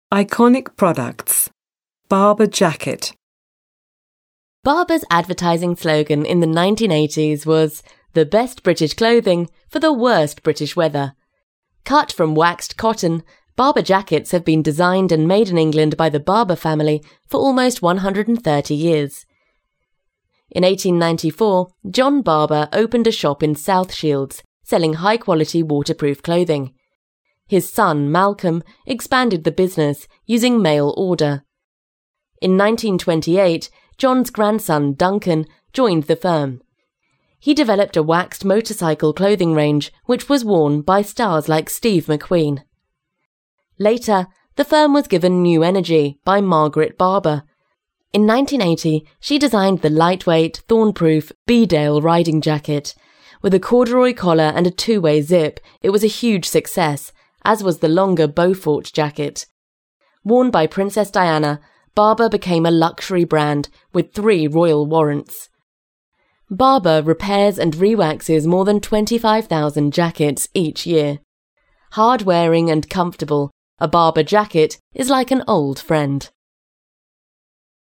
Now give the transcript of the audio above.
Iconic products. Barbour jacket. Barbour's advertising slogan in the 1980s was, "The best British clothing for the worst British weather." Cut from waxed cotton, Barbour jackets have been designed and made in England by the Barbour family for almost 130 years. In 1894, John Barbour opened a shop in South Shields, selling high-quality waterproof clothing. His son, Malcolm, expanded the business using mail order. In 1928, John's grandson, Duncan, joined the firm. He developed a waxed motorcycle clothing range which was worn by stars like Steve McQueen. Later, the firm was given new energy by Margaret Barbour. In 1980, she designed the lightweight, thorn-proof Beedale riding jacket. With a corduroy collar and a two-way zip, it was a huge success, as was the longer Beaufort jacket. Worn by Princess Diana, Barbour became a luxury brand with 3 royal warrants. Barbour repairs and rewaxes more than 25,000 jackets each year. Hard-wearing and comfortable, a Barbour jacket is like an old friend.